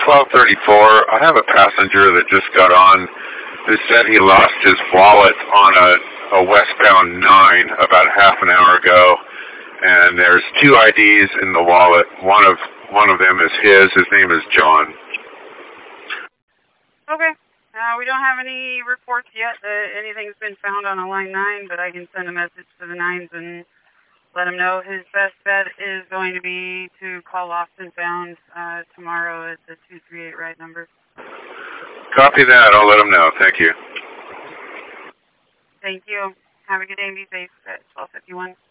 1234. I have a passenger that just got on who said he lost his wallet on a westbound 9 about half an hour ago, and there's 2 IDs in the wallet. One of them is his. His name is John. Okay. We don't have any reports yet that anything's been found on a line 9, but I can send a message to the 9s and let him know his best bet is going to be to call Lost and Found tomorrow at the 238 ride number. Copy that. I'll let him know. Thank you. Thank you. Have a good day and be safe at 1251.